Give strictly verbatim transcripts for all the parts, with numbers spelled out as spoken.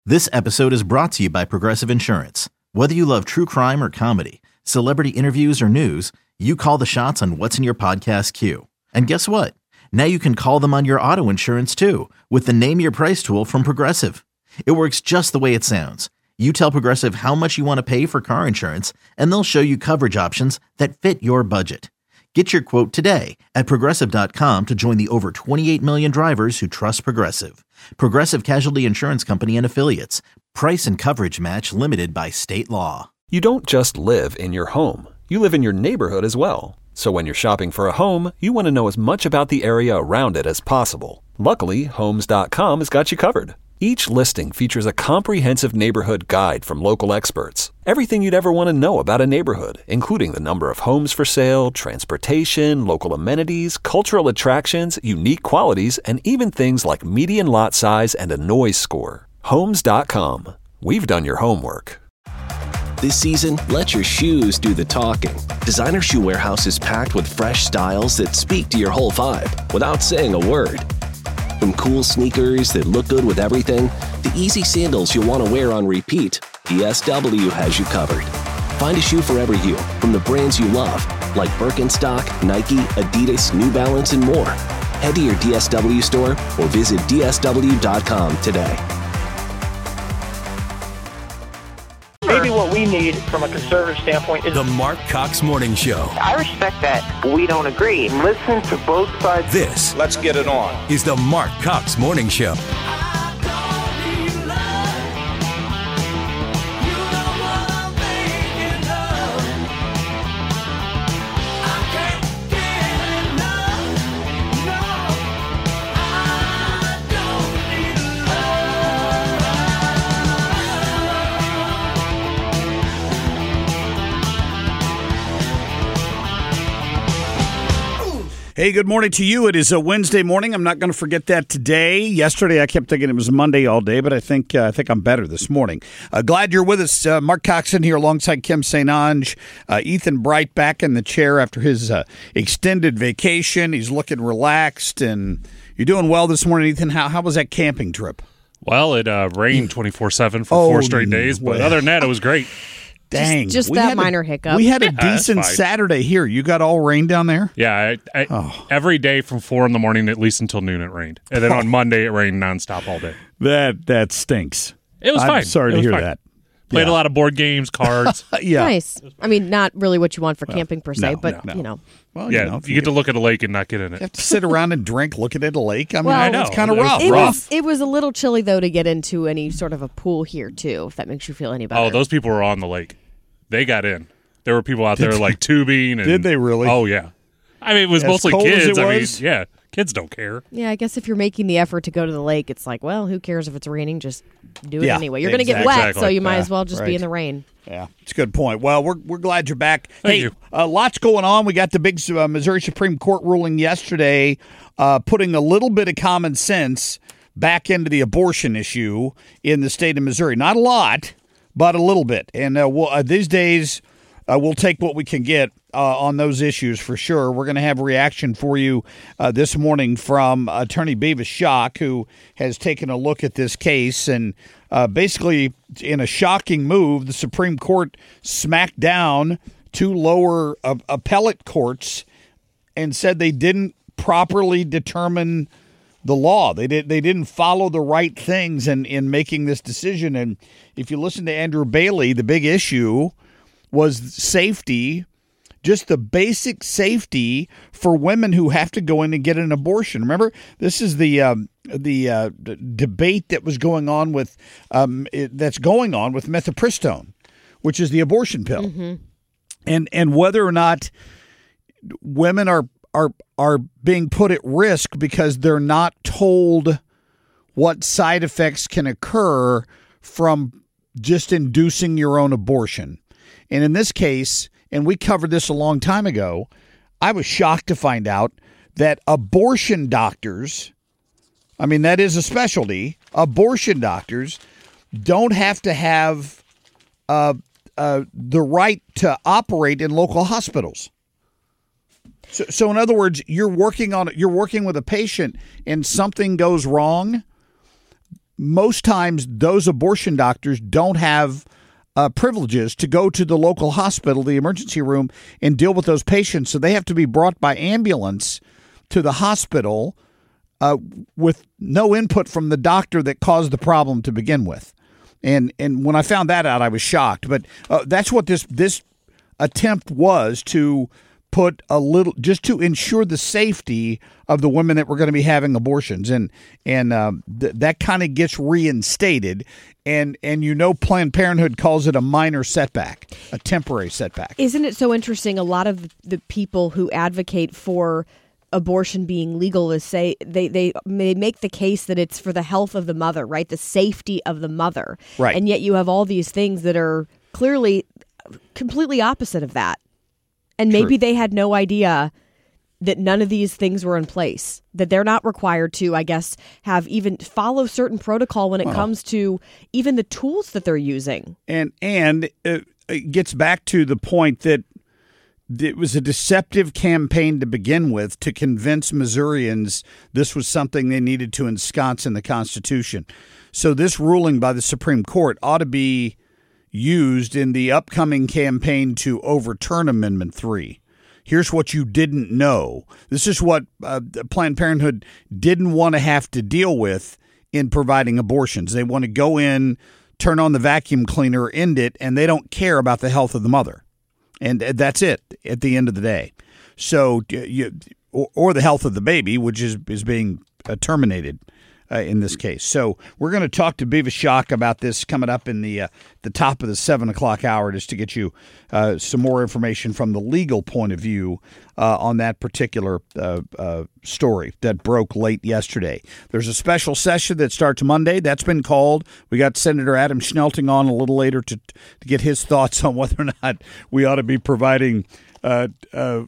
This episode is brought to you by Progressive Insurance. Whether you love true crime or comedy, celebrity interviews or news, you call the shots on what's in your podcast queue. And guess what? Now you can call them on your auto insurance too with the Name Your Price tool from Progressive. It works just the way it sounds. You tell Progressive how much you want to pay for car insurance, and they'll show you coverage options that fit your budget. Get your quote today at Progressive dot com to join the over twenty-eight million drivers who trust Progressive. Progressive Casualty Insurance Company and Affiliates. Price and coverage match limited by state law. You don't just live in your home. You live in your neighborhood as well. So when you're shopping for a home, you want to know as much about the area around it as possible. Luckily, Homes dot com has got you covered. Each listing features a comprehensive neighborhood guide from local experts. Everything you'd ever want to know about a neighborhood, including the number of homes for sale, transportation, local amenities, cultural attractions, unique qualities, and even things like median lot size and a noise score. Homes dot com. We've done your homework. This season, let your shoes do the talking. Designer Shoe Warehouse is packed with fresh styles that speak to your whole vibe without saying a word. From cool sneakers that look good with everything, to easy sandals you'll want to wear on repeat, D S W has you covered. Find a shoe for every you from the brands you love, like Birkenstock, Nike, Adidas, New Balance, and more. Head to your D S W store or visit D S W dot com today. Maybe what we need from a conservative standpoint is the Mark Cox Morning Show. I respect that we don't agree. Listen to both sides. This, let's get it on, is the Mark Cox Morning Show. Hey, good morning to you. It is a Wednesday morning. I'm not going to forget that today. Yesterday, I kept thinking it was Monday all day, but I think uh, I think I'm better this morning. Uh, glad you're with us. Uh, Mark Coxon here alongside Kim Saint Onge. Uh, Ethan Bright back in the chair after his uh, extended vacation. He's looking relaxed, and you're doing well this morning, Ethan. How how was that camping trip? Well, it uh, rained twenty-four seven for oh, four straight days, but well. other than that, it was great. Dang. Just, just we that minor a, hiccup. We had a Yeah, decent Saturday here. You got all rain down there? Yeah. I, I, oh. Every day from four in the morning, at least until noon, it rained. And then on Monday, it rained nonstop all day. That that stinks. It was I'm fine. sorry it to hear fine. that. Played yeah. a lot of board games, cards. yeah. Nice. I mean, not really what you want for well, camping per se, no, but, no. you know. Well, yeah, you, know, you, you get to look at a lake and not get in it. You have to sit around and drink looking at a lake. I mean, well, I know. it's kind of rough. It rough. was, it was a little chilly, though, to get into any sort of a pool here, too, if that makes you feel any better. Oh, those people were on the lake. They got in. There were people out there like tubing. And, did they really? Oh, yeah. I mean, it was as mostly cold kids. As it I mean, was? yeah, kids don't care. Yeah, I guess if you're making the effort to go to the lake, it's like, well, who cares if it's raining? Just do it yeah, anyway. You're going to exactly. get wet, Exactly. so you might yeah, as well just right. be in the rain. Yeah, it's a good point. Well, we're we're glad you're back. Thank hey, you. Uh, lots going on. We got the big uh, Missouri Supreme Court ruling yesterday, uh, putting a little bit of common sense back into the abortion issue in the state of Missouri. Not a lot, but a little bit. And uh, we'll, uh, these days, uh, we'll take what we can get uh, on those issues for sure. We're going to have a reaction for you uh, this morning from Attorney Beavis Schock, who has taken a look at this case. And uh, basically, in a shocking move, the Supreme Court smacked down two lower uh, appellate courts and said they didn't properly determine the law. They did. They didn't follow the right things in, in making this decision. And if you listen to Andrew Bailey, the big issue was safety, just the basic safety for women who have to go in and get an abortion. Remember, this is the um, the uh, d- debate that was going on with um, it, that's going on with mifepristone, which is the abortion pill, Mm-hmm. and and whether or not women are are are being put at risk because they're not told what side effects can occur from just inducing your own abortion. And in this case, and we covered this a long time ago, I was shocked to find out that abortion doctors, I mean, that is a specialty, abortion doctors don't have to have uh, uh, the right to operate in local hospitals. So, so in other words, you're working on you're working with a patient and something goes wrong, most times those abortion doctors don't have uh, privileges to go to the local hospital, the emergency room, and deal with those patients. So they have to be brought by ambulance to the hospital uh, with no input from the doctor that caused the problem to begin with. And and when I found that out, I was shocked. But uh, that's what this this attempt was, to put a little, just to ensure the safety of the women that were going to be having abortions. And and um, th- that kind of gets reinstated. And, and you know, Planned Parenthood calls it a minor setback, a temporary setback. Isn't it so interesting? A lot of the people who advocate for abortion being legal is say they, they they make the case that it's for the health of the mother, right? The safety of the mother. Right. And yet you have all these things that are clearly completely opposite of that. And maybe True. they had no idea that none of these things were in place, that they're not required to, I guess, have even follow certain protocol when it Well. comes to even the tools that they're using. And and it, it gets back to the point that it was a deceptive campaign to begin with to convince Missourians this was something they needed to ensconce in the Constitution. So this ruling by the Supreme Court ought to be used in the upcoming campaign to overturn Amendment three. Here's what you didn't know. This is what uh, Planned Parenthood didn't want to have to deal with in providing abortions. They want to go in, turn on the vacuum cleaner, end it, and they don't care about the health of the mother. And that's it at the end of the day. So, you, or, or the health of the baby, which is, is being uh, terminated uh, in this case. So we're going to talk to Beavis Schock about this coming up in the uh, the top of the seven o'clock hour, just to get you uh, some more information from the legal point of view uh, on that particular uh, uh, story that broke late yesterday. There's a special session that starts Monday. That's been called. We got Senator Adam Schnelting on a little later to to get his thoughts on whether or not we ought to be providing uh, uh,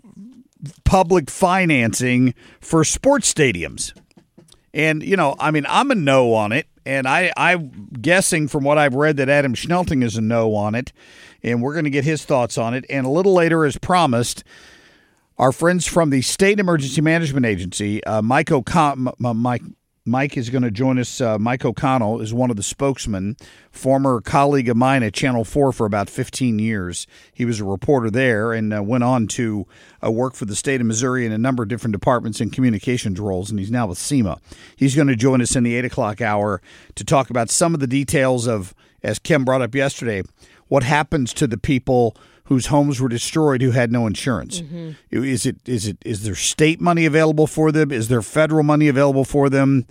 public financing for sports stadiums. And, you know, I mean, I'm a no on it, and I, I'm guessing from what I've read that Adam Schnelting is a no on it, and we're going to get his thoughts on it. And a little later, as promised, our friends from the State Emergency Management Agency, uh, Mike O'Connell, Mike, Mike is going to join us. Uh, Mike O'Connell is one of the spokesmen, former colleague of mine at Channel four for about fifteen years. He was a reporter there and uh, went on to uh, work for the state of Missouri in a number of different departments and communications roles, and he's now with SEMA. He's going to join us in the eight o'clock hour to talk about some of the details of, as Kim brought up yesterday, what happens to the people whose homes were destroyed who had no insurance. Mm-hmm. Is it is it is there state money available for them? Is there federal money available for them?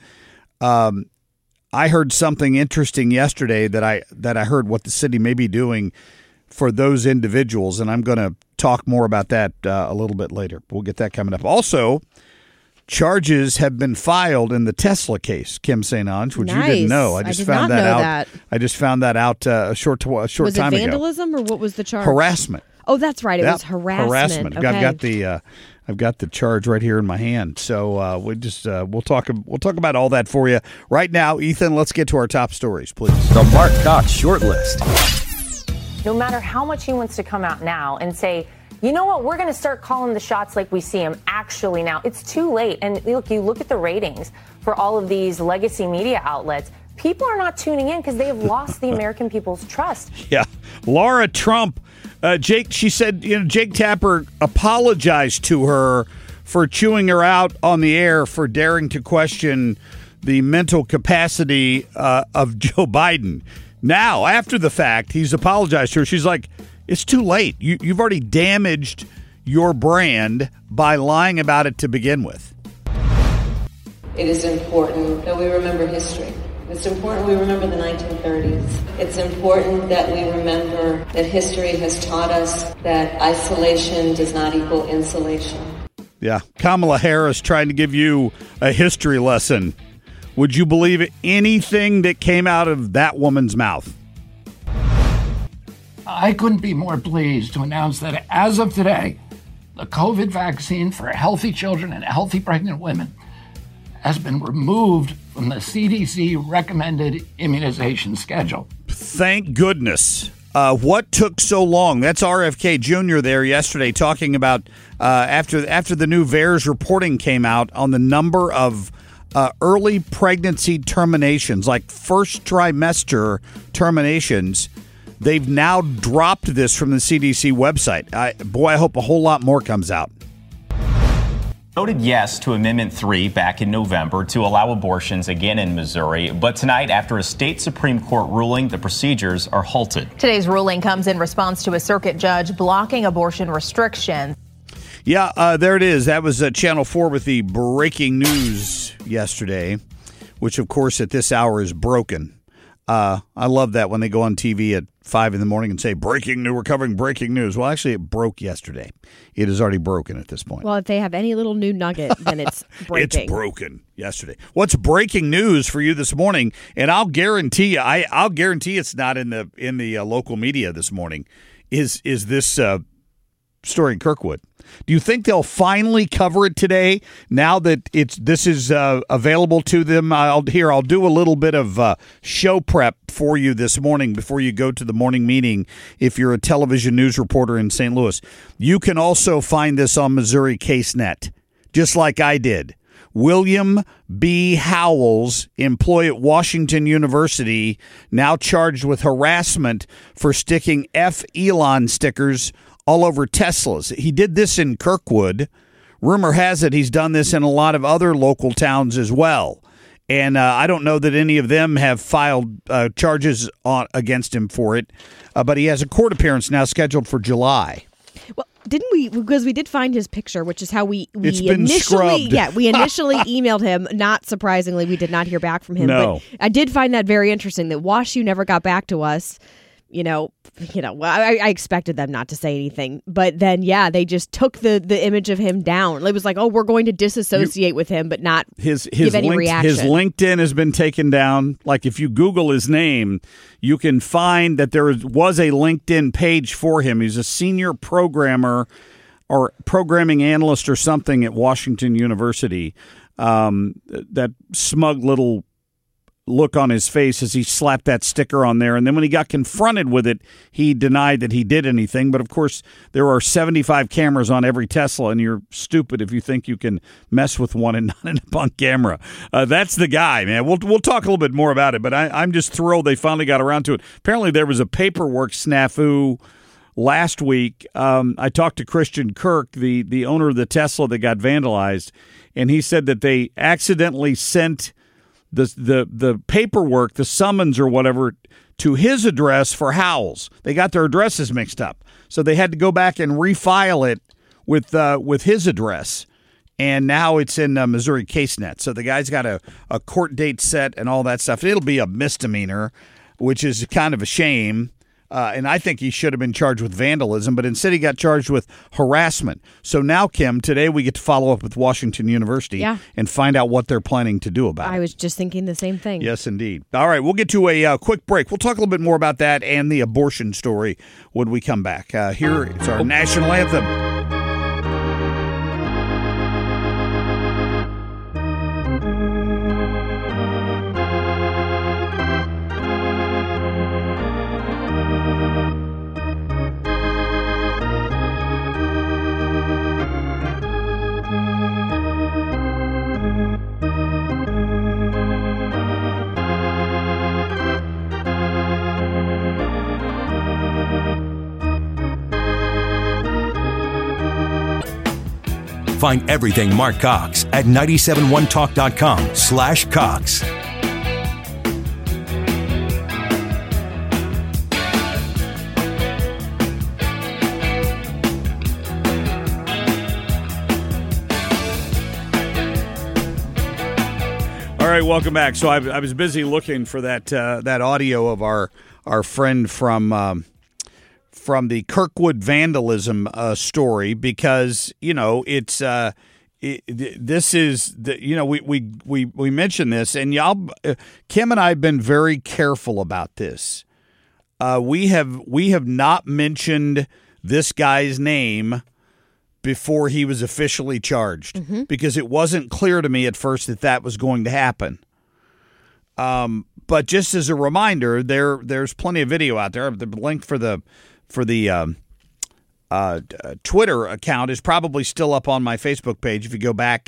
Um, I heard something interesting yesterday that I that I heard what the city may be doing for those individuals, and I'm going to talk more about that uh, a little bit later. We'll get that coming up. Also, charges have been filed in the Tesla case, Kim Saint Onge, which nice. you didn't know. I I just did found not that know out. that. I just found that out uh, a short a short was time it ago. vandalism or what was the charge? Harassment. Oh, that's right. It Yep. was harassment. Harassment. Okay. I've got the uh, I've got the charge right here in my hand. So uh, we just uh, we'll talk we'll talk about all that for you right now. Ethan, let's get to our top stories, please. The Mark Cox Short List. No matter how much he wants to come out now and say, you know what, we're going to start calling the shots like we see them actually now. It's too late. And look, you look at the ratings for all of these legacy media outlets. People are not tuning in because they have lost the American people's trust. Yeah. Laura Trump, uh, Jake, she said, you know, Jake Tapper apologized to her for chewing her out on the air for daring to question the mental capacity uh, of Joe Biden. Now, after the fact, he's apologized to her. She's like, it's too late. You, you've already damaged your brand by lying about it to begin with. It is important that we remember history. It's important we remember the nineteen thirties. It's important that we remember that history has taught us that isolation does not equal insulation. Yeah, Kamala Harris trying to give you a history lesson. Would you believe anything that came out of that woman's mouth? I couldn't be more pleased to announce that as of today, the COVID vaccine for healthy children and healthy pregnant women has been removed from the C D C recommended immunization schedule. Thank goodness. Uh, what took so long? That's R F K Junior there yesterday talking about uh, after after the new V A E R S reporting came out on the number of uh, early pregnancy terminations, like first trimester terminations. They've now dropped this from the C D C website. I, boy, I hope a whole lot more comes out. Voted yes to Amendment three back in November to allow abortions again in Missouri. But tonight, after a state Supreme Court ruling, the procedures are halted. Today's ruling comes in response to a circuit judge blocking abortion restrictions. Yeah, uh, there it is. That was uh, Channel four with the breaking news yesterday, which, of course, at this hour is broken. Uh, I love that when they go on T V at five in the morning and say, breaking news, we're covering breaking news. Well, actually, it broke yesterday. It is already broken at this point. Well, if they have any little new nugget, then it's breaking. It's broken yesterday. What's breaking news for you this morning? And I'll guarantee you, I, I'll guarantee it's not in the in the uh, local media this morning, is, is this uh, story in Kirkwood. Do you think they'll finally cover it today now that it's this is uh, available to them? I'll here I'll do a little bit of uh, show prep for you this morning before you go to the morning meeting. If you're a television news reporter in Saint Louis, you can also find this on Missouri CaseNet, just like I did. William B. Howells, employee at Washington University, now charged with harassment for sticking F. Elon stickers all over Teslas. He did this in Kirkwood. Rumor has it he's done this in a lot of other local towns as well. And uh, I don't know that any of them have filed uh, charges on, against him for it, uh, but he has a court appearance now scheduled for July. Well, didn't we? Because we did find his picture, which is how we, we it's been initially, scrubbed. yeah, we initially emailed him. Not surprisingly, we did not hear back from him. No. But I did find that very interesting that WashU never got back to us. You know, you know. Well, I, I expected them not to say anything, but then, yeah, they just took the, the image of him down. It was like, oh, we're going to disassociate you, with him, but not his his give any linked, reaction. His LinkedIn has been taken down. Like if you Google his name, you can find that there was a LinkedIn page for him. He's a senior programmer or programming analyst or something at Washington University. Um, that smug little look on his face as he slapped that sticker on there. And then when he got confronted with it, he denied that he did anything. But of course, there are seventy-five cameras on every Tesla, and you're stupid if you think you can mess with one and not end up on camera. Uh, that's the guy, man. We'll we'll talk a little bit more about it, but I, I'm just thrilled they finally got around to it. Apparently, there was a paperwork snafu last week. Um, I talked to Christian Kirk, the, the owner of the Tesla that got vandalized, and he said that they accidentally sent the the the paperwork, the summons or whatever, to his address for Howells. They got their addresses mixed up, so they had to go back and refile it with uh, with his address. And now it's in uh, Missouri CaseNet. So the guy's got a, a court date set and all that stuff. It'll be a misdemeanor, which is kind of a shame. Uh, and I think he should have been charged with vandalism, but instead he got charged with harassment. So now, Kim, today we get to follow up with Washington University yeah. and find out what they're planning to do about it. I was just thinking the same thing. Yes, indeed. All right, we'll get to a uh, quick break. We'll talk a little bit more about that and the abortion story when we come back. Uh, here is our national anthem. Find everything Mark Cox at nine seven one talk dot com slash Cox. All right, welcome back. So I, I was busy looking for that uh, that audio of our our friend from um, from the Kirkwood vandalism uh, story because you know it's uh, it, this is the, you know we we we we mentioned this and y'all uh, Kim and I have been very careful about this. Uh, we have we have not mentioned this guy's name before he was officially charged mm-hmm. because it wasn't clear to me at first that that was going to happen. Um, but just as a reminder, there there's plenty of video out there. The link for the for the um, uh, uh, Twitter account is probably still up on my Facebook page. If you go back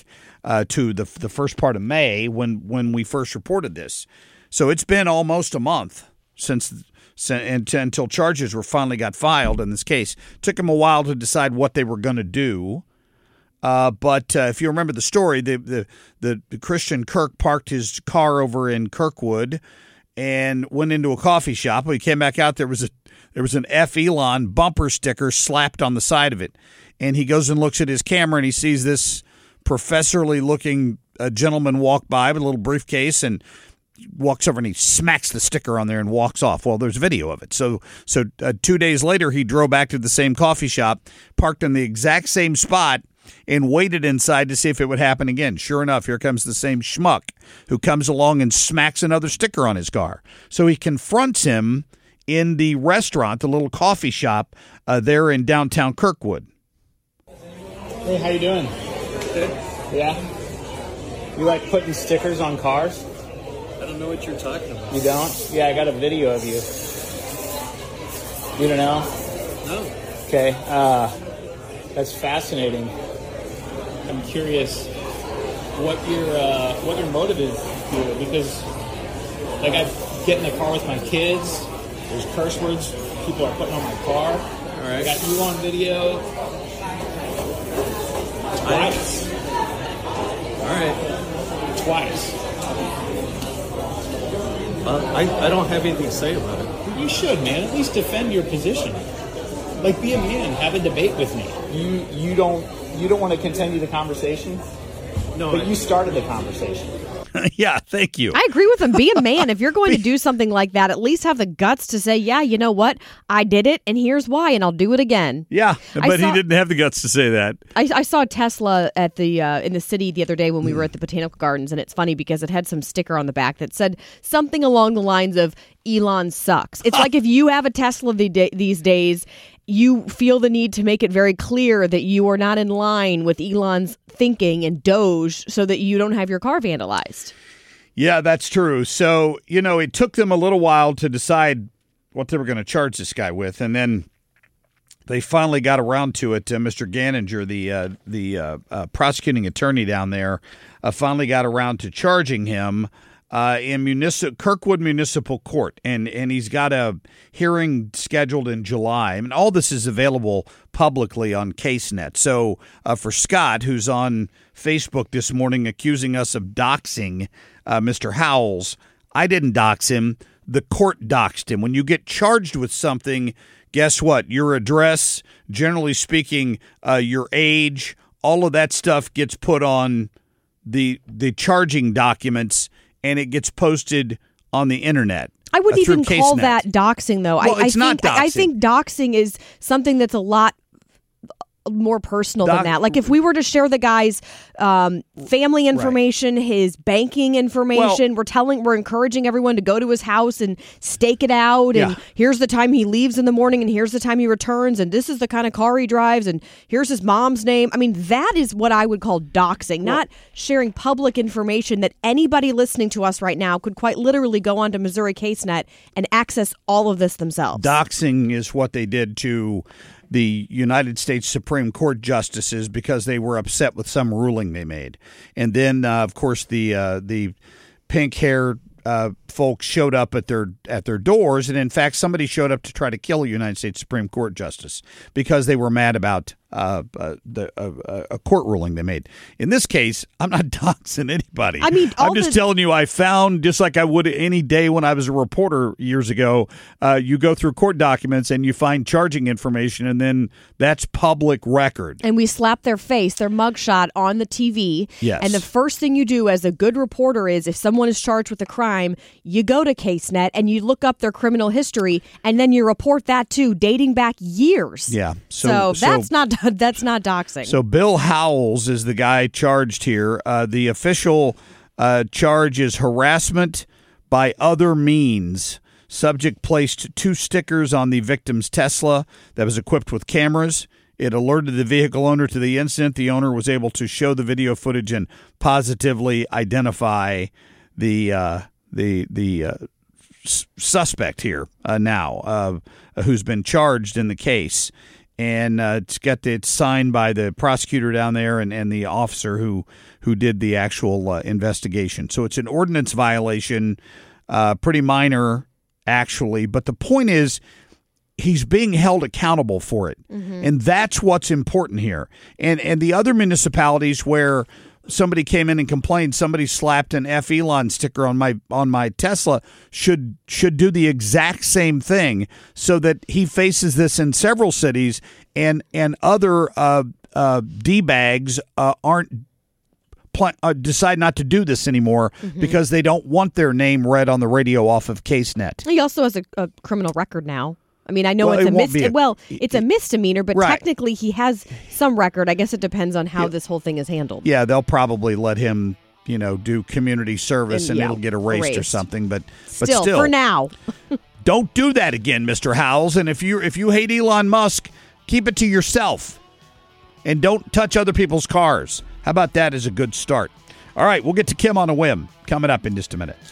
uh, to the the first part of May when when we first reported this. So it's been almost a month since, since until charges were finally got filed in this case. Took them a while to decide what they were going to do. Uh, but uh, if you remember the story, the, the the the Christian Kirk parked his car over in Kirkwood and went into a coffee shop. When he came back out, there was a there was an F Elon bumper sticker slapped on the side of it. And he goes and looks at his camera and he sees this professorly-looking uh, gentleman walk by with a little briefcase and walks over and he smacks the sticker on there and walks off. Well, there's video of it. So so uh, two days later, he drove back to the same coffee shop, parked in the exact same spot, and waited inside to see if it would happen again. Sure enough, here comes the same schmuck who comes along and smacks another sticker on his car. So he confronts him in the restaurant, the little coffee shop uh, there in downtown Kirkwood. Hey, how you doing? Good. Yeah? You like putting stickers on cars? I don't know what you're talking about. You don't? Yeah, I got a video of you. You don't know? No. Okay. Uh, that's fascinating. I'm curious what your uh, what your motive is here, because like I get in the car with my kids. There's curse words people are putting on my car. All right. I got you on video twice. All right. Twice. Uh, I I don't have anything to say about it. You should, man. At least defend your position. Like, be a man. Have a debate with me. You you don't you don't want to continue the conversation? No. But I, you started the conversation. Yeah, thank you. I agree with him. Be a man. If you're going to do something like that, at least have the guts to say, yeah, you know what? I did it, and here's why, and I'll do it again. Yeah, but saw, he didn't have the guts to say that. I, I saw Tesla at the uh, in the city the other day when we were at the Botanical Gardens, and it's funny because it had some sticker on the back that said something along the lines of Elon sucks. It's like if you have a Tesla the day, these days, you feel the need to make it very clear that you are not in line with Elon's thinking and Doge so that you don't have your car vandalized. Yeah, that's true. So, you know, it took them a little while to decide what they were going to charge this guy with. And then they finally got around to it. Uh, Mister Ganninger, the uh, the uh, uh, prosecuting attorney down there, uh, finally got around to charging him uh, in municipal Kirkwood Municipal Court. And, and he's got a hearing scheduled in July. I mean, all this is available publicly on CaseNet. So uh, for Scott, who's on Facebook this morning accusing us of doxing Uh, Mister Howells, I didn't dox him. The court doxed him. When you get charged with something, guess what? Your address, generally speaking, uh, your age, all of that stuff gets put on the the charging documents, and it gets posted on the internet. I wouldn't uh, even call CaseNet. that doxing, though. Well, I, it's I not think, doxing. I think doxing is something that's a lot more personal Doc- than that. Like if we were to share the guy's um, family information, right. his banking information, well, we're telling, we're encouraging everyone to go to his house and stake it out. And yeah. here's the time he leaves in the morning, and here's the time he returns, and this is the kind of car he drives, and here's his mom's name. I mean, that is what I would call doxing, well, not sharing public information that anybody listening to us right now could quite literally go onto Missouri CaseNet and access all of this themselves. Doxing is what they did to the United States Supreme Court justices because they were upset with some ruling they made. And then, uh, of course, the uh, the pink-haired uh, folks showed up at their at their doors, and in fact, somebody showed up to try to kill a United States Supreme Court justice because they were mad about uh, uh, the uh, a court ruling they made. In this case, I'm not doxing anybody. I mean, I'm just the- telling you, I found, just like I would any day when I was a reporter years ago, uh, you go through court documents and you find charging information, and then that's public record. And we slap their face, their mugshot on the T V. Yes. And the first thing you do as a good reporter is if someone is charged with a crime, you go to CaseNet and you look up their criminal history, and then you report that too, dating back years. Yeah. So, So, that's so, not that's not doxing. So Bill Howells is the guy charged here. Uh, the official uh, charge is harassment by other means. Subject placed two stickers on the victim's Tesla that was equipped with cameras. It alerted the vehicle owner to the incident. The owner was able to show the video footage and positively identify the uh, the the uh, s- suspect here uh, now, uh, who's been charged in the case. and uh, it's got the, it's signed by the prosecutor down there and, and the officer who who did the actual uh, investigation. So it's an ordinance violation, uh, pretty minor actually. But the point is, he's being held accountable for it, mm-hmm. and that's what's important here. And and the other municipalities where somebody came in and complained, somebody slapped an F Elon sticker on my on my Tesla, should should do the exact same thing, so that he faces this in several cities, and and other uh, uh, D-bags uh, aren't pl- uh, decide not to do this anymore mm-hmm. because they don't want their name read on the radio off of CaseNet. He also has a, a criminal record now. I mean, I know well, it's it a, mis- a well, it's a misdemeanor, but right. technically he has some record. I guess it depends on how yeah. this whole thing is handled. Yeah, they'll probably let him, you know, do community service, and, and yeah, it'll get erased, erased or something. But but still, still, for now, don't do that again, Mister Howells. And if you if you hate Elon Musk, keep it to yourself, and don't touch other people's cars. How about that as a good start? All right, we'll get to Kim on a whim coming up in just a minute.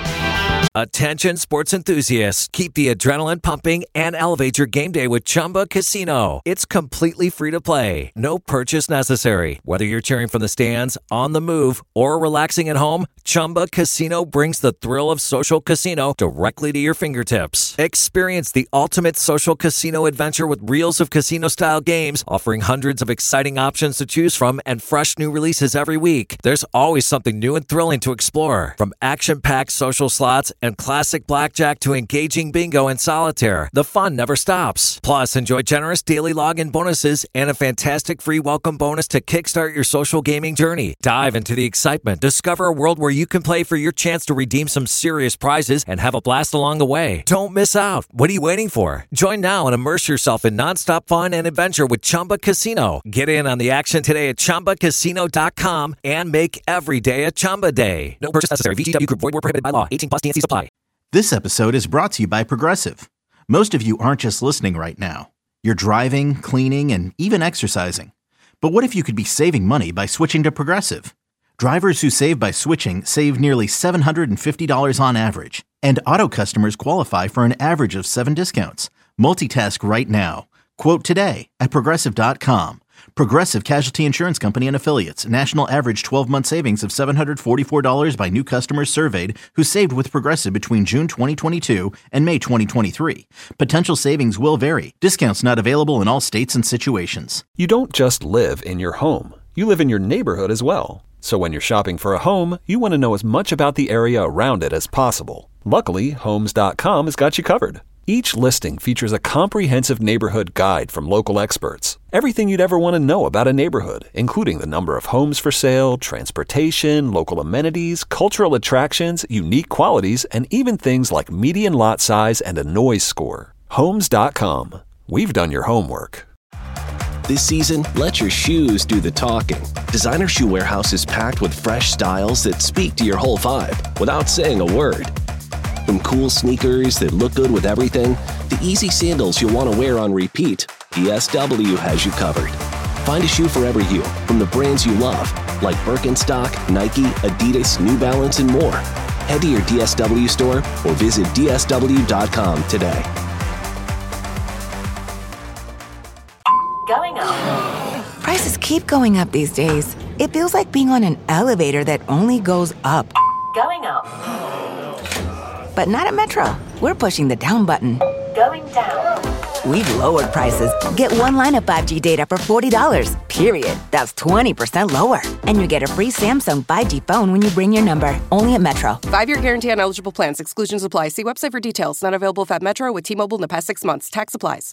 Attention sports enthusiasts, keep the adrenaline pumping and elevate your game day with Chumba Casino. It's completely free to play. No purchase necessary. Whether you're cheering from the stands, on the move, or relaxing at home, Chumba Casino brings the thrill of social casino directly to your fingertips. Experience the ultimate social casino adventure with reels of casino-style games, offering hundreds of exciting options to choose from and fresh new releases every week. There's always something new and thrilling to explore. From action-packed social slots and classic blackjack to engaging bingo and solitaire, the fun never stops. Plus, enjoy generous daily login bonuses and a fantastic free welcome bonus to kickstart your social gaming journey. Dive into the excitement. Discover a world where you can play for your chance to redeem some serious prizes and have a blast along the way. Don't miss out. What are you waiting for? Join now and immerse yourself in nonstop fun and adventure with Chumba Casino. Get in on the action today at chumba casino dot com and make every day a Chumba day. No purchase necessary. V G W Group. Void where prohibited by law. eighteen plus. T N C supply. This episode is brought to you by Progressive. Most of you aren't just listening right now. You're driving, cleaning, and even exercising. But what if you could be saving money by switching to Progressive? Drivers who save by switching save nearly seven hundred fifty dollars on average. And auto customers qualify for an average of seven discounts. Multitask right now. Quote today at Progressive dot com. Progressive Casualty Insurance Company and Affiliates. National average twelve-month savings of seven hundred forty-four dollars by new customers surveyed who saved with Progressive between June twenty twenty-two and May twenty twenty-three. Potential savings will vary. Discounts not available in all states and situations. You don't just live in your home. You live in your neighborhood as well. So when you're shopping for a home, you want to know as much about the area around it as possible. Luckily, Homes dot com has got you covered. Each listing features a comprehensive neighborhood guide from local experts. Everything you'd ever want to know about a neighborhood, including the number of homes for sale, transportation, local amenities, cultural attractions, unique qualities, and even things like median lot size and a noise score. Homes dot com. We've done your homework. This season, let your shoes do the talking. Designer Shoe Warehouse is packed with fresh styles that speak to your whole vibe without saying a word. From cool sneakers that look good with everything, to easy sandals you'll want to wear on repeat, D S W has you covered. Find a shoe for every you from the brands you love, like Birkenstock, Nike, Adidas, New Balance, and more. Head to your D S W store or visit D S W dot com today. Going up. Prices keep going up these days. It feels like being on an elevator that only goes up. Going up. But not at Metro. We're pushing the down button. Going down. We've lowered prices. Get one line of five G data for forty dollars, period. That's twenty percent lower. And you get a free Samsung five G phone when you bring your number. Only at Metro. Five-year guarantee on eligible plans. Exclusions apply. See website for details. Not available at Metro with T-Mobile in the past six months. Tax applies.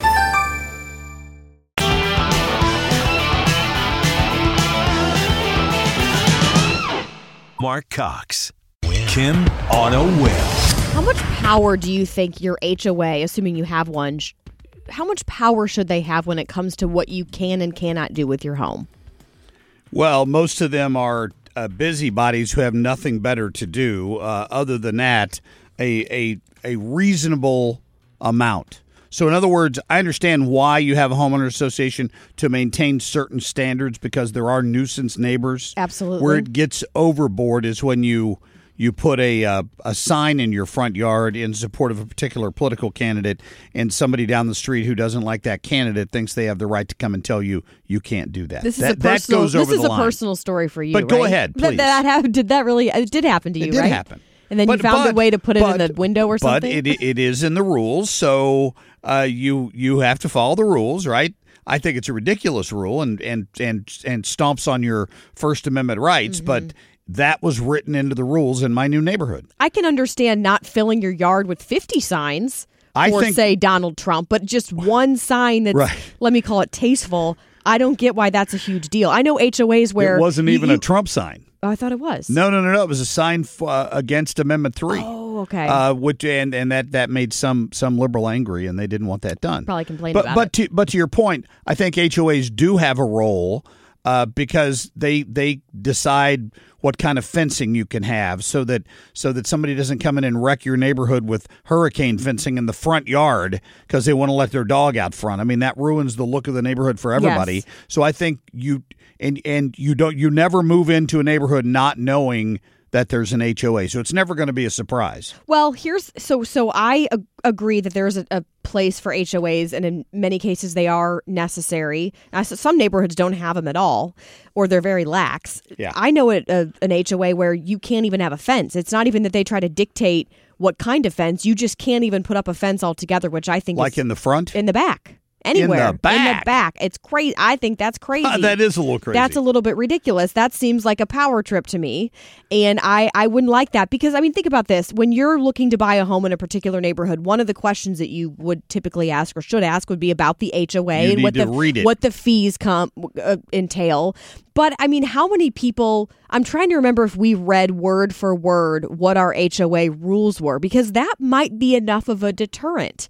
Mark Cox. Kim on a whim. How much power do you think your H O A, assuming you have one, sh- how much power should they have when it comes to what you can and cannot do with your home? Well, most of them are uh, busybodies who have nothing better to do. Uh, other than that, a, a a reasonable amount. So in other words, I understand why you have a homeowner association to maintain certain standards because there are nuisance neighbors. Absolutely. Where it gets overboard is when you you put a uh, a sign in your front yard in support of a particular political candidate, and somebody down the street who doesn't like that candidate thinks they have the right to come and tell you you can't do that. This is that, a personal. that goes this over is the a line. personal story for you. But go right? ahead, That, please. that happened. Did that really? It did happen to you, It did right? happen. And then But- you found but- a way to put it but- in the window or something. But it it is in the rules, so uh, you you have to follow the rules, right? I think it's a ridiculous rule and and and and stomps on your First Amendment rights, Mm-hmm. but that was written into the rules in my new neighborhood. I can understand not filling your yard with fifty signs I for, think- say, Donald Trump, but just one sign that's, Right. let me call it tasteful. I don't get why that's a huge deal. I know H O As where It wasn't you- even you- a Trump sign. Oh, I thought it was. No, no, no, no. It was a sign f- uh, against Amendment Three. Oh, okay. Uh, which and and that, that made some some liberal angry, and they didn't want that done. Probably complained but, about but it. To, but to your point, I think H O As do have a role uh, because they they decide what kind of fencing you can have, so that so that somebody doesn't come in and wreck your neighborhood with hurricane fencing in the front yard because they want to let their dog out front. I mean, that ruins the look of the neighborhood for everybody. Yes. So I think you and and you don't you never move into a neighborhood not knowing that there's an H O A. So it's never going to be a surprise. Well, here's so so I ag- agree that there's a, a place for H O As, and in many cases they are necessary. Now, s- some neighborhoods don't have them at all, or they're very lax. Yeah. I know it, uh, an H O A where you can't even have a fence. It's not even that they try to dictate what kind of fence. You just can't even put up a fence altogether, which I think Like is in the front? in the back. Anywhere. In the back? In the back. It's crazy. I think that's crazy. That is a little crazy. That's a little bit ridiculous. That seems like a power trip to me. And I, I wouldn't like that because, I mean, think about this. When you're looking to buy a home in a particular neighborhood, one of the questions that you would typically ask or should ask would be about the H O A You and need what to the read it. what the fees come uh, entail. But, I mean, how many people, I'm trying to remember if we read word for word what our H O A rules were, because that might be enough of a deterrent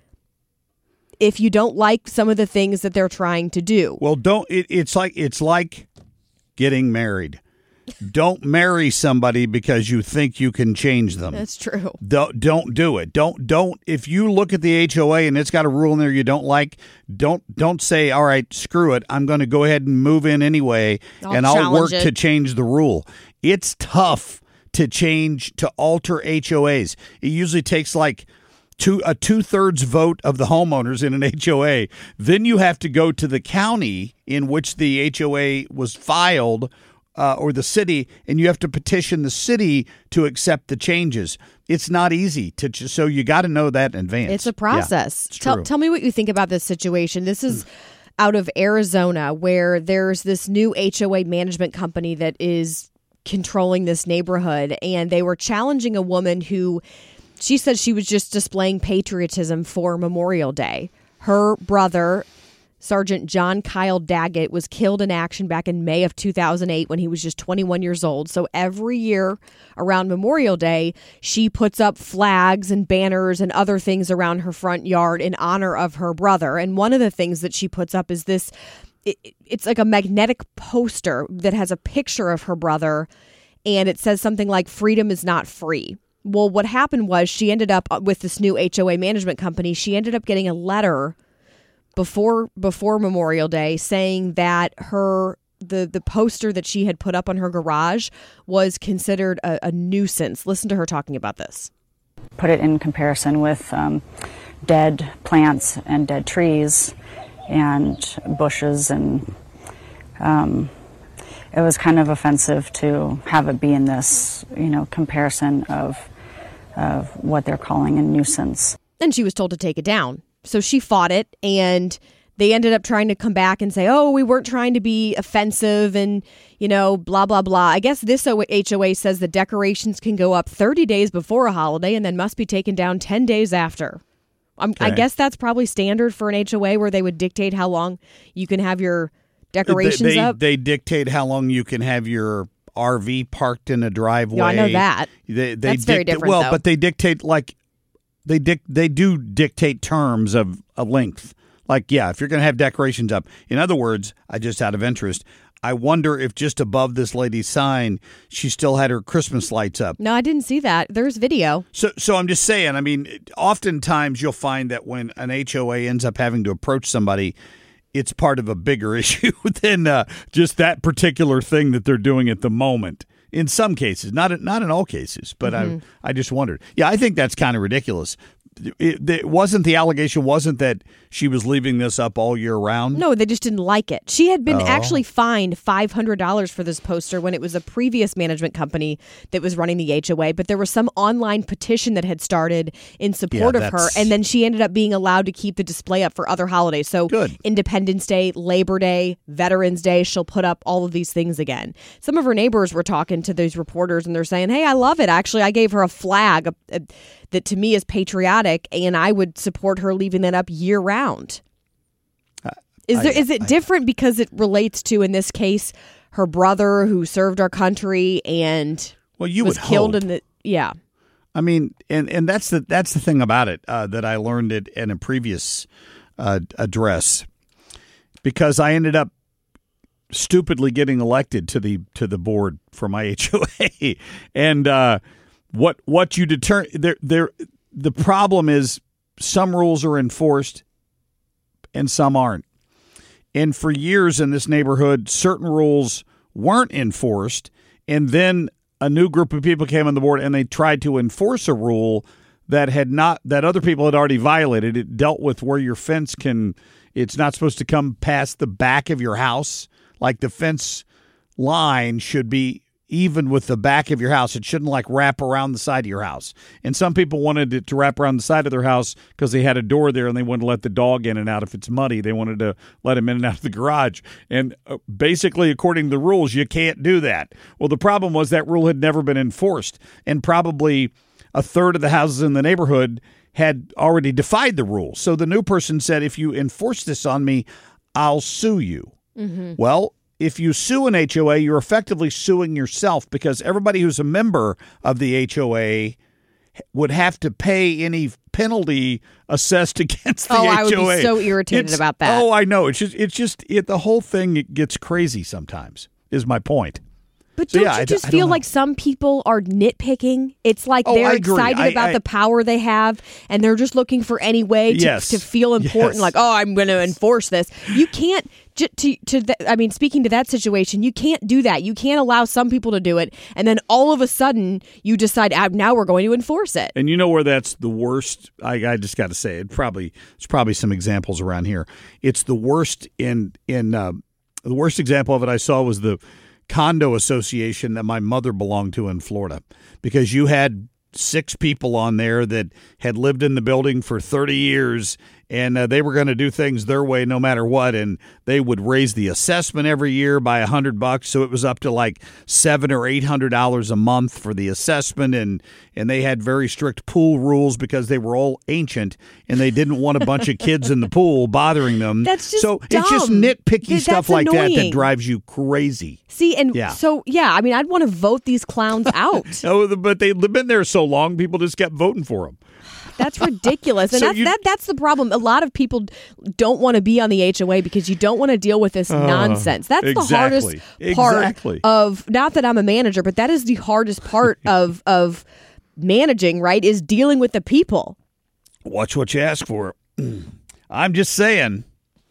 if you don't like some of the things that they're trying to do. Well, don't it, it's like it's like getting married. Don't marry somebody because you think you can change them. That's true. Don't don't do it. Don't don't if you look at the H O A and it's got a rule in there you don't like, don't don't say, "All right, screw it. I'm going to go ahead and move in anyway I'll and I'll challenge work it." to change the rule." It's tough to change to alter H O As. It usually takes like Two, a two-thirds vote of the homeowners in an H O A. Then you have to go to the county in which the H O A was filed uh, or the city, and you have to petition the city to accept the changes. It's not easy to, so you got to know that in advance. It's a process. Yeah, it's tell, true. tell me what you think about this situation. This is out of Arizona, where there's this new H O A management company that is controlling this neighborhood, and they were challenging a woman who, she said she was just displaying patriotism for Memorial Day. Her brother, Sergeant John Kyle Daggett, was killed in action back in May of two thousand eight when he was just twenty-one years old. So every year around Memorial Day, she puts up flags and banners and other things around her front yard in honor of her brother. And one of the things that she puts up is this, it, it's like a magnetic poster that has a picture of her brother, and it says something like, "Freedom is not free." Well, what happened was she ended up with this new H O A management company. She ended up getting a letter before before Memorial Day saying that her the the poster that she had put up on her garage was considered a, a nuisance. Listen to her talking about this. Put it in comparison with um, dead plants and dead trees and bushes, and um, it was kind of offensive to have it be in this, you know, comparison of of what they're calling a nuisance. And she was told to take it down. So she fought it, and they ended up trying to come back and say, oh, we weren't trying to be offensive and, you know, blah, blah, blah. I guess this H O A says the decorations can go up thirty days before a holiday and then must be taken down ten days after. I'm, Okay. I guess that's probably standard for an H O A where they would dictate how long you can have your decorations they, they, up. They dictate how long you can have your R V parked in a driveway. Yeah, I know that. They, they That's very dictate- different, Well, though. but they dictate like they dic- they do dictate terms of a length. Like, yeah, if you're going to have decorations up. In other words, I just out of interest, I wonder if just above this lady's sign, she still had her Christmas lights up. No, I didn't see that. There's video. So, so I'm just saying. I mean, oftentimes you'll find that when an H O A ends up having to approach somebody, it's part of a bigger issue than uh, just that particular thing that they're doing at the moment. in some cases, not not in all cases, but Mhm. I I just wondered. Yeah, I think that's kind of ridiculous. It, it wasn't the allegation wasn't that she was leaving this up all year round. No, they just didn't like it. She had been Oh. actually fined five hundred dollars for this poster when it was a previous management company that was running the H O A, but there was some online petition that had started in support Yeah, of her, that's- and then she ended up being allowed to keep the display up for other holidays. So Good. Independence Day, Labor Day, Veterans Day, she'll put up all of these things again. Some of her neighbors were talking to those reporters, and they're saying, hey, I love it. Actually, I gave her a flag a, a, that to me is patriotic, and I would support her leaving that up year round. Is there I- is it I- different because it relates to, in this case, her brother who served our country and Well, you was would killed hope. in the yeah. I mean, and, and that's the that's the thing about it uh, that I learned it in a previous uh, address, because I ended up stupidly getting elected to the to the board for my H O A, and uh, what what you deter there there the problem is some rules are enforced and some aren't, and for years in this neighborhood, certain rules weren't enforced, and then a new group of people came on the board and they tried to enforce a rule that had not that other people had already violated. It dealt with where your fence can it's not supposed to come past the back of your house. Like the fence line should be even with the back of your house. It shouldn't like wrap around the side of your house. And some people wanted it to wrap around the side of their house because they had a door there and they wanted to let the dog in and out if it's muddy. They wanted to let him in and out of the garage. And uh, basically, according to the rules, you can't do that. Well, the problem was that rule had never been enforced, and probably a third of the houses in the neighborhood had already defied the rule. So the new person said, if you enforce this on me, I'll sue you. Mm-hmm. Well, if you sue an H O A, you're effectively suing yourself, because everybody who's a member of the H O A would have to pay any penalty assessed against the Oh, H O A. I would be so irritated It's- about that. Oh, I know. It's just, it's just, it, the whole thing gets crazy sometimes, is my point. But So, don't yeah, you I d- just I don't feel know. like some people are nitpicking? It's like Oh, they're I agree. excited I- about I- the power they have, and they're just looking for any way to, Yes. to feel important. Yes. Like, oh, I'm going to enforce this. You can't. j- To to th- I mean, speaking to that situation, you can't do that. You can't allow some people to do it, and then all of a sudden you decide, ah, now we're going to enforce it. And you know where that's the worst? I, I just got to say it. Probably there's probably some examples around here. It's the worst in in uh, the worst example of it I saw was the condo association that my mother belonged to in Florida, because you had six people on there that had lived in the building for thirty years, and uh, they were going to do things their way no matter what, and they would raise the assessment every year by a hundred bucks, so it was up to like seven or eight hundred dollars a month for the assessment, and and they had very strict pool rules because they were all ancient and they didn't want a bunch of kids in the pool bothering them. That's just so it's just dumb. nitpicky Th- stuff that's like that that annoying. drives you crazy. See, and Yeah. so yeah, I mean, I'd want to vote these clowns out. Oh, but they've been there so long, people just kept voting for them. That's ridiculous. And So that's, you- that, that's the problem. A lot of people don't want to be on the H O A because you don't want to deal with this Uh, nonsense. That's exactly. the hardest part Exactly. of, not that I'm a manager, but that is the hardest part of of managing, right, is dealing with the people. Watch what you ask for. I'm just saying.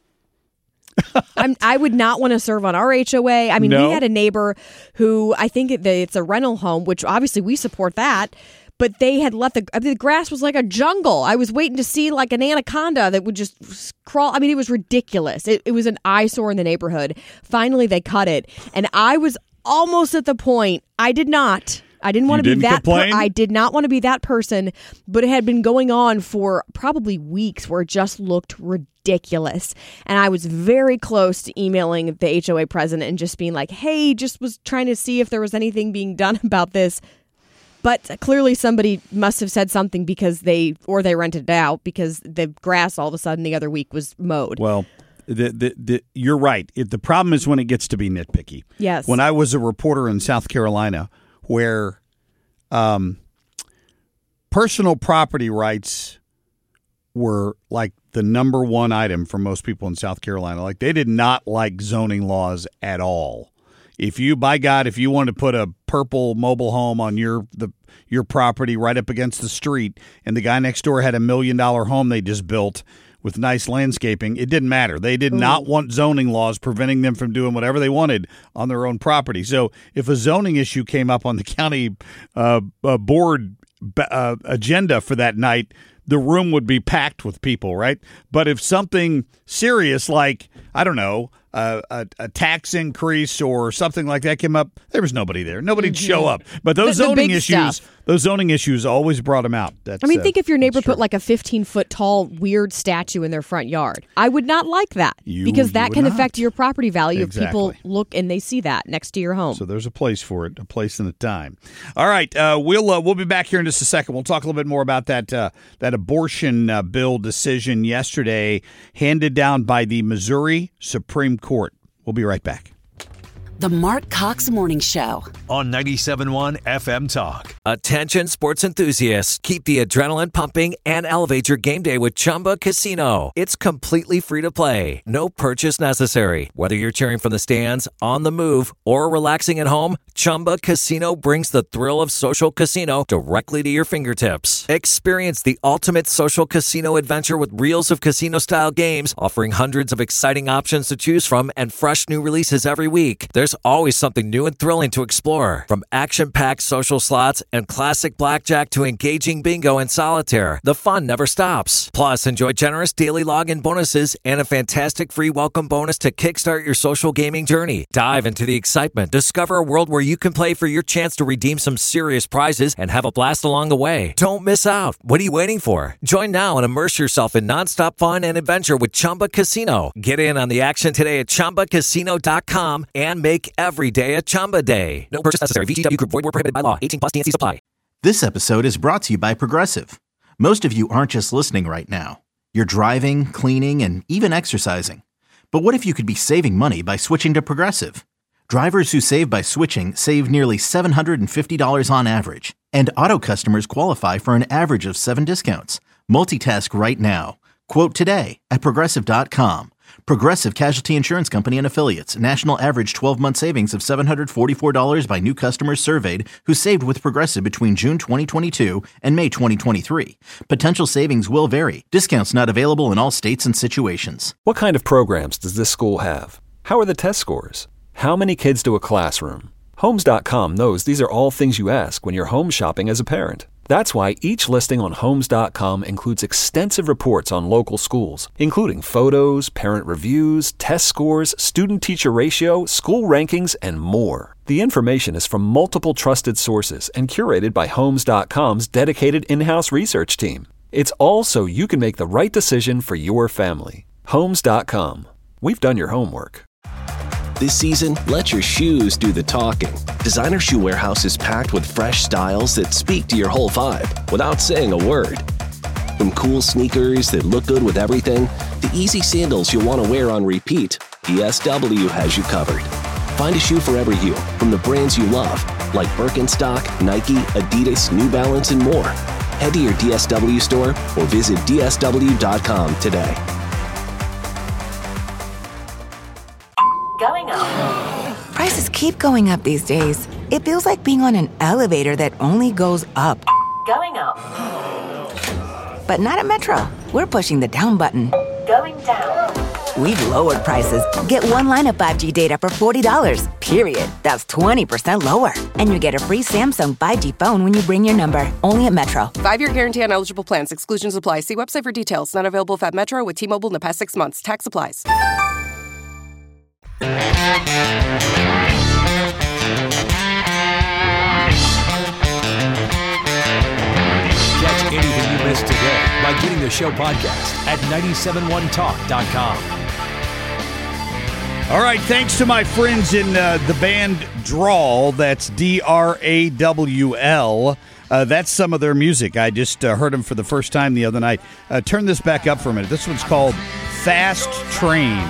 I'm, I would not want to serve on our H O A. I mean, No. we had a neighbor who I think it, it's a rental home, which obviously we support that. But they had let the I mean, the grass was like a jungle. I was waiting to see like an anaconda that would just crawl. I mean, it was ridiculous. It, it was an eyesore in the neighborhood. Finally, they cut it, and I was almost at the point. I did not. I didn't want to You be didn't that. Per- complain? I did not want to be that person. But it had been going on for probably weeks, where it just looked ridiculous. And I was very close to emailing the H O A president and just being like, "Hey, just was trying to see if there was anything being done about this." But clearly somebody must have said something because they, or they rented it out because the grass all of a sudden the other week was mowed. Well, the, the, the, you're right. It, the problem is when it gets to be nitpicky. Yes. When I was a reporter in South Carolina, where um, personal property rights were like the number one item for most people in South Carolina. Like they did not like zoning laws at all. If you, by God, if you wanted to put a purple mobile home on your the your property right up against the street, and the guy next door had a million dollar home they just built with nice landscaping, it didn't matter. They did Ooh. not want zoning laws preventing them from doing whatever they wanted on their own property. So if a zoning issue came up on the county uh, uh, board uh, agenda for that night, the room would be packed with people, right? But if something serious like, I don't know, uh, a, a tax increase or something like that came up, there was nobody there. Nobody'd mm-hmm. show up. But those the, zoning the issues, stuff. those zoning issues always brought them out. That's, I mean, uh, think if your neighbor put like a fifteen-foot tall weird statue in their front yard. I would not like that you, because that you can not. affect your property value exactly. if people look and they see that next to your home. So there's a place for it, a place and a time. All right, uh, we'll uh, we'll be back here in just a second. We'll talk a little bit more about that uh, that abortion uh, bill decision yesterday handed down by the Missouri Supreme Court. We'll be right back. The Mark Cox Morning Show on ninety-seven point one F M Talk. Attention sports enthusiasts, keep the adrenaline pumping and elevate your game day with Chumba Casino. It's completely free to play. No purchase necessary. Whether you're cheering from the stands, on the move, or relaxing at home, Chumba Casino brings the thrill of social casino directly to your fingertips. Experience the ultimate social casino adventure with reels of casino-style games, offering hundreds of exciting options to choose from and fresh new releases every week. There's always something new and thrilling to explore. From action-packed social slots and classic blackjack to engaging bingo and solitaire, the fun never stops. Plus, enjoy generous daily login bonuses and a fantastic free welcome bonus to kickstart your social gaming journey. Dive into the excitement. Discover a world where you can play for your chance to redeem some serious prizes and have a blast along the way. Don't miss out. What are you waiting for? Join now and immerse yourself in nonstop fun and adventure with Chumba Casino. Get in on the action today at Chumba Casino dot com and make every day a Chumba day. No purchase necessary. V G W Group. Void where prohibited by law. eighteen plus. T N C supply. This episode is brought to you by Progressive. Most of you aren't just listening right now. You're driving, cleaning, and even exercising. But what if you could be saving money by switching to Progressive? Drivers who save by switching save nearly seven hundred fifty dollars on average. And auto customers qualify for an average of seven discounts. Multitask right now. Quote today at Progressive dot com. Progressive Casualty Insurance Company and Affiliates. National average twelve-month savings of seven hundred forty-four dollars by new customers surveyed who saved with Progressive between June twenty twenty-two and May twenty twenty-three. Potential savings will vary. Discounts not available in all states and situations. What kind of programs does this school have? How are the test scores? How many kids do a classroom? Homes dot com knows these are all things you ask when you're home shopping as a parent. That's why each listing on Homes dot com includes extensive reports on local schools, including photos, parent reviews, test scores, student-teacher ratio, school rankings, and more. The information is from multiple trusted sources and curated by Homes dot com's dedicated in-house research team. It's all so you can make the right decision for your family. Homes dot com. We've done your homework. This season, let your shoes do the talking. Designer Shoe Warehouse is packed with fresh styles that speak to your whole vibe without saying a word. From cool sneakers that look good with everything, to easy sandals you'll want to wear on repeat, D S W has you covered. Find a shoe for every you from the brands you love, like Birkenstock, Nike, Adidas, New Balance, and more. Head to your D S W store or visit D S W dot com today. Going up. Prices keep going up these days. It feels like being on an elevator that only goes up. Going up. But not at Metro. We're pushing the down button. Going down. We've lowered prices. Get one line of five G data for forty dollars, period. That's twenty percent lower. And you get a free Samsung five G phone when you bring your number. Only at Metro. Five-year guarantee on eligible plans. Exclusions apply. See website for details. Not available if at Metro with T-Mobile in the past six months. Tax applies. Catch anything you missed today by getting the show podcast at nine seven one talk dot com. All right, thanks to my friends in uh, the band Drawl, that's D R A W L. Uh, that's some of their music. I just uh, heard them for the first time the other night. Uh, turn this back up for a minute. This one's called Fast Train.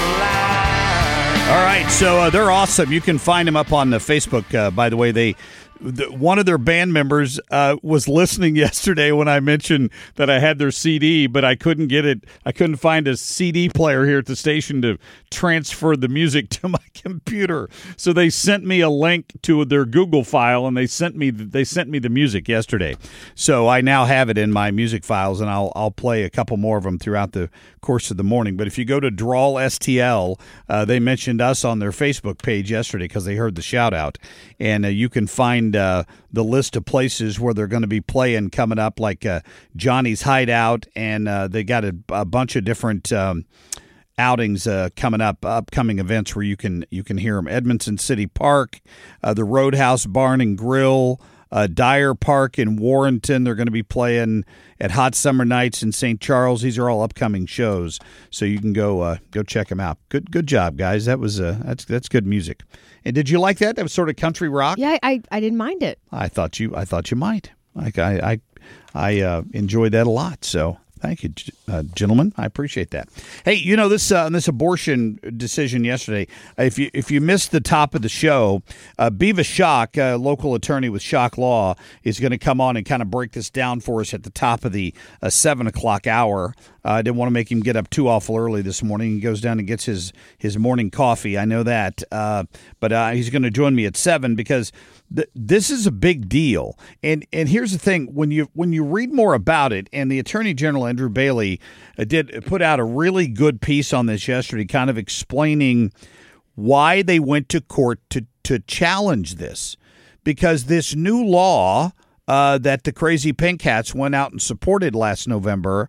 All right, so uh, they're awesome. You can find them up on the Facebook. Uh, by the way, they the, one of their band members uh, was listening yesterday when I mentioned that I had their C D, but I couldn't get it. I couldn't find a C D player here at the station to transfer the music to my computer. So they sent me a link to their Google file, and they sent me they sent me the music yesterday. So I now have it in my music files, and I'll I'll play a couple more of them throughout the course of the morning. But if you go to Drawl S T L, uh, they mentioned us on their Facebook page yesterday because they heard the shout out, and uh, you can find uh, the list of places where they're going to be playing coming up, like uh, Johnny's Hideout, and uh, they got a, a bunch of different um, outings uh, coming up, upcoming events where you can you can hear them. Edmondson City Park, uh, the Roadhouse Barn and Grill, uh, Dyer Park in Warrenton. They're going to be playing at Hot Summer Nights in Saint Charles. These are all upcoming shows, so you can go uh, go check them out. Good good job, guys. That was uh, that's that's good music. And did you like that? That was sort of country rock. Yeah, I I didn't mind it. I thought you I thought you might. Like I I I uh, enjoyed that a lot. So. Thank you, uh, gentlemen. I appreciate that. Hey, you know, this uh, this abortion decision yesterday, if you if you missed the top of the show, uh, Beavis Schock, a local attorney with Schock Law, is going to come on and kind of break this down for us at the top of the uh, seven o'clock hour. Uh, I didn't want to make him get up too awful early this morning. He goes down and gets his, his morning coffee. I know that. Uh, but uh, he's going to join me at seven because th- this is a big deal. And and here's the thing. When you when you read more about it, and the Attorney General, Andrew Bailey, uh, did put out a really good piece on this yesterday, kind of explaining why they went to court to, to challenge this. Because this new law uh, that the Crazy Pink Hats went out and supported last November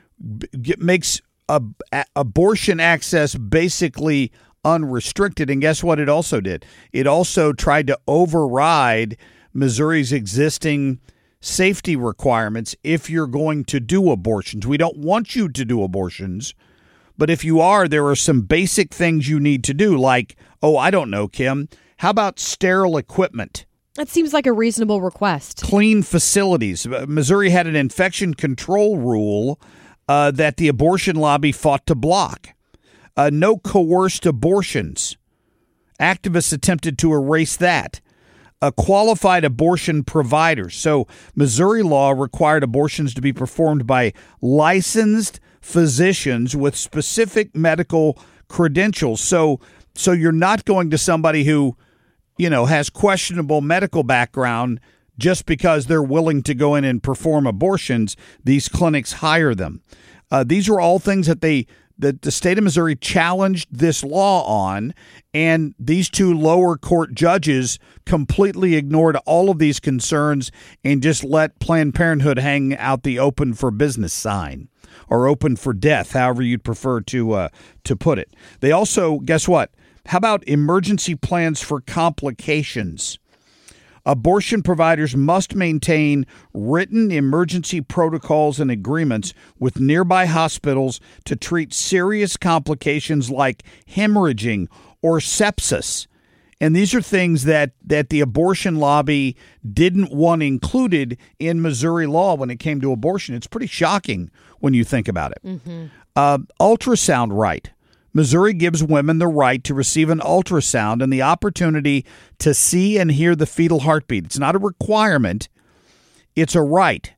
makes a, a, abortion access basically unrestricted. And guess what it also did? It also tried to override Missouri's existing safety requirements if you're going to do abortions. We don't want you to do abortions, but if you are, there are some basic things you need to do, like, oh, I don't know, Kim, how about sterile equipment? That seems like a reasonable request. Clean facilities. Missouri had an infection control rule Uh, that the abortion lobby fought to block. Uh, no coerced abortions. Activists attempted to erase that. A qualified abortion providers. So Missouri law required abortions to be performed by licensed physicians with specific medical credentials. So, so you're not going to somebody who, you know, has questionable medical background just because they're willing to go in and perform abortions. These clinics hire them. Uh, these are all things that they that the state of Missouri challenged this law on, and these two lower court judges completely ignored all of these concerns and just let Planned Parenthood hang out the open for business sign, or open for death, however you'd prefer to uh, to put it. They also, guess what? How about emergency plans for complications? Abortion providers must maintain written emergency protocols and agreements with nearby hospitals to treat serious complications like hemorrhaging or sepsis. And these are things that, that the abortion lobby didn't want included in Missouri law when it came to abortion. It's pretty shocking when you think about it. Mm-hmm. Uh, ultrasound right. Missouri gives women the right to receive an ultrasound and the opportunity to see and hear the fetal heartbeat. It's not a requirement. It's a right.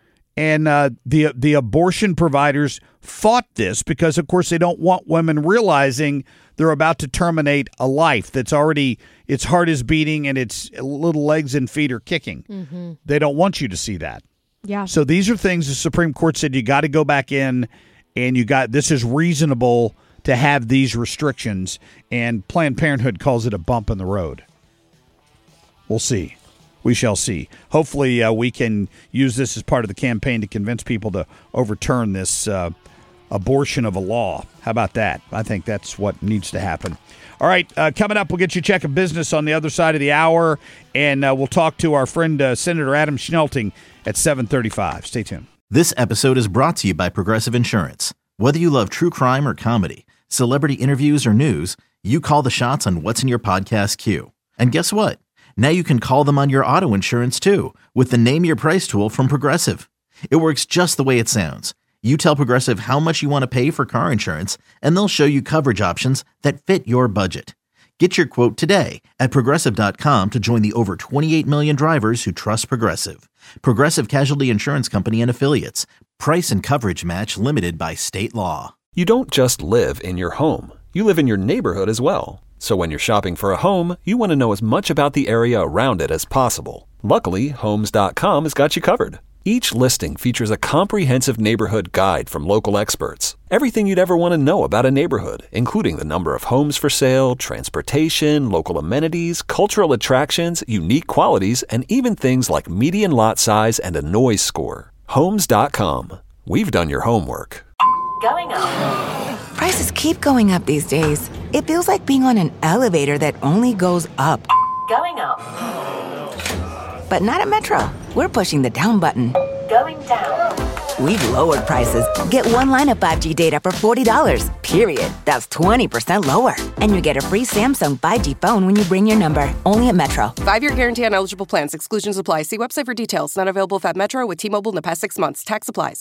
And uh, the the abortion providers fought this because, of course, they don't want women realizing they're about to terminate a life that's already, its heart is beating and its little legs and feet are kicking. Mm-hmm. They don't want you to see that. Yeah. So these are things the Supreme Court said you got to go back in and you got, this is reasonable to have these restrictions, and Planned Parenthood calls it a bump in the road. We'll see. We shall see. Hopefully uh, we can use this as part of the campaign to convince people to overturn this uh, abortion of a law. How about that? I think that's what needs to happen. All right, uh, coming up, we'll get you a check of business on the other side of the hour, and uh, we'll talk to our friend uh, Senator Adam Schnelting at seven thirty-five. Stay tuned. This episode is brought to you by Progressive Insurance. Whether you love true crime or comedy, celebrity interviews or news, you call the shots on what's in your podcast queue. And guess what? Now you can call them on your auto insurance too with the Name Your Price tool from Progressive. It works just the way it sounds. You tell Progressive how much you want to pay for car insurance, and they'll show you coverage options that fit your budget. Get your quote today at Progressive dot com to join the over twenty-eight million drivers who trust Progressive. Progressive Casualty Insurance Company and Affiliates. Price and coverage match limited by state law. You don't just live in your home. You live in your neighborhood as well. So when you're shopping for a home, you want to know as much about the area around it as possible. Luckily, Homes dot com has got you covered. Each listing features a comprehensive neighborhood guide from local experts. Everything you'd ever want to know about a neighborhood, including the number of homes for sale, transportation, local amenities, cultural attractions, unique qualities, and even things like median lot size and a noise score. Homes dot com. We've done your homework. Going up. Prices keep going up these days. It feels like being on an elevator that only goes up. Going up. But not at Metro. We're pushing the down button. Going down. We've lowered prices. Get one line of five G data for forty dollars, period. That's twenty percent lower. And you get a free Samsung five G phone when you bring your number. Only at Metro. Five-year guarantee on eligible plans. Exclusions apply. See website for details. Not available if at Metro with T-Mobile in the past six months. Tax applies.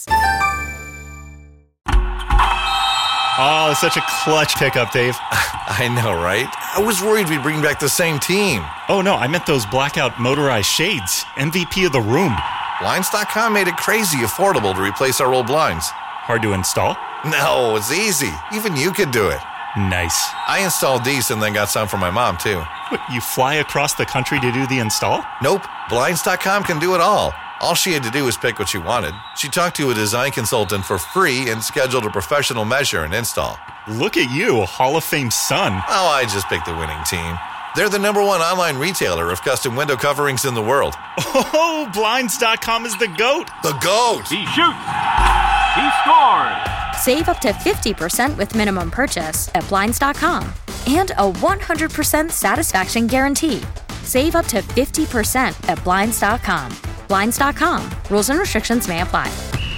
Oh, such a clutch pickup, Dave. I know, right? I was worried we'd bring back the same team. Oh, no, I meant those blackout motorized shades. M V P of the room. Blinds dot com made it crazy affordable to replace our old blinds. Hard to install? No, it's easy. Even you could do it. Nice. I installed these and then got some for my mom, too. What, you fly across the country to do the install? Nope. Blinds dot com can do it all. All she had to do was pick what she wanted. She talked to a design consultant for free and scheduled a professional measure and install. Look at you, a Hall of Fame son. Oh, I just picked the winning team. They're the number one online retailer of custom window coverings in the world. Oh, Blinds dot com is the GOAT. The GOAT. He shoots. He scores. Save up to fifty percent with minimum purchase at Blinds dot com. And a one hundred percent satisfaction guarantee. Save up to fifty percent at Blinds dot com. Blinds dot com. Rules and restrictions may apply.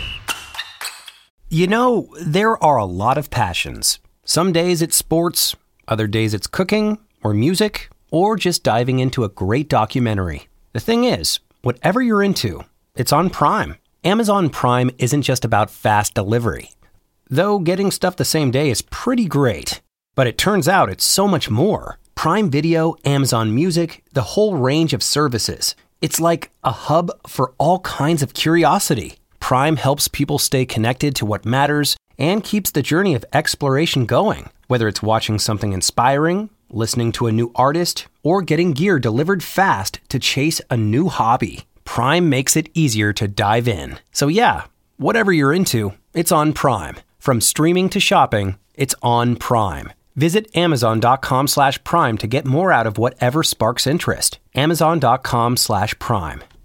You know, there are a lot of passions. Some days it's sports, other days it's cooking, or music, or just diving into a great documentary. The thing is, whatever you're into, it's on Prime. Amazon Prime isn't just about fast delivery. Though getting stuff the same day is pretty great. But it turns out it's so much more. Prime Video, Amazon Music, the whole range of services. It's like a hub for all kinds of curiosity. Prime helps people stay connected to what matters and keeps the journey of exploration going. Whether it's watching something inspiring, listening to a new artist, or getting gear delivered fast to chase a new hobby, Prime makes it easier to dive in. So yeah, whatever you're into, it's on Prime. From streaming to shopping, it's on Prime. Visit Amazon.com slash Prime to get more out of whatever sparks interest. Amazon.com slash Prime.